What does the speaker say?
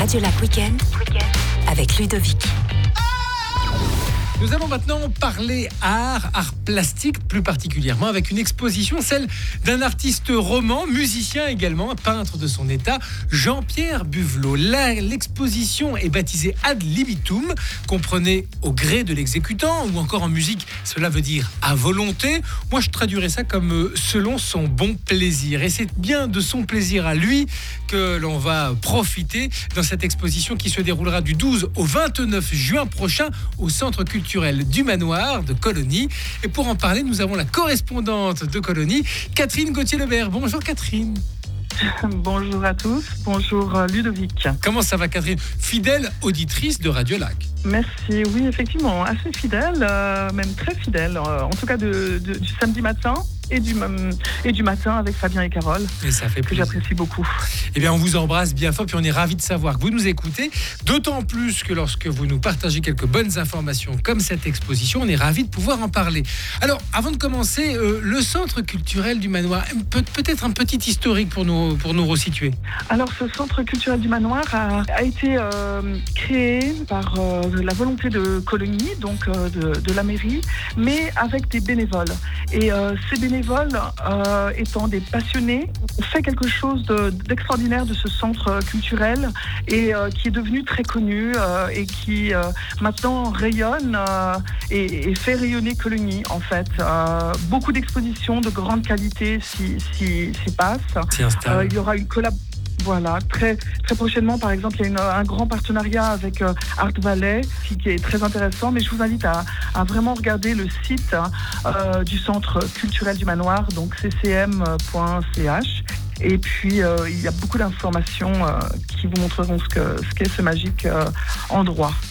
Radio Lac Week-end avec Ludovic. Nous allons maintenant parler art plastique plus particulièrement, avec une exposition, celle d'un artiste roman, musicien également, peintre de son état, Jean-Pierre Buvelot. L'exposition est baptisée Ad Libitum, comprenez au gré de l'exécutant, ou encore en musique, cela veut dire à volonté. Moi, je traduirais ça comme selon son bon plaisir. Et c'est bien de son plaisir à lui que l'on va profiter dans cette exposition qui se déroulera du 12 au 29 juin prochain au Centre culturel du Manoir de Colonie. Et pour en parler, nous avons la correspondante de Colonie, Catherine Gauthier-Lebert. Bonjour Catherine. Bonjour à tous, bonjour Ludovic. Comment ça va Catherine? Fidèle auditrice de Radio Lac. Merci, oui effectivement, assez fidèle, même très fidèle, en tout cas du samedi matin et du matin avec Fabien et Carole, et ça fait que j'apprécie beaucoup. Eh bien on vous embrasse bien fort, puis on est ravis de savoir que vous nous écoutez, d'autant plus que lorsque vous nous partagez quelques bonnes informations comme cette exposition, on est ravis de pouvoir en parler. Alors avant de commencer, le Centre culturel du Manoir, peut-être un petit historique pour nous resituer. Alors ce Centre culturel du Manoir a été créé par la volonté de Colonie, donc de la mairie, mais avec des bénévoles. Et ces bénévoles étant des passionnés, ont fait quelque chose d'extraordinaire de ce centre culturel et qui est devenu très connu et qui maintenant rayonne et fait rayonner Colonie en fait. Beaucoup d'expositions de grande qualité s'y passent. Il y aura une collaboration. Voilà, très, très prochainement, par exemple, il y a un grand partenariat avec Art Valley qui est très intéressant, mais je vous invite à vraiment regarder le site du Centre culturel du Manoir, donc ccm.ch. Et puis, il y a beaucoup d'informations qui vous montreront ce qu'est ce magique endroit.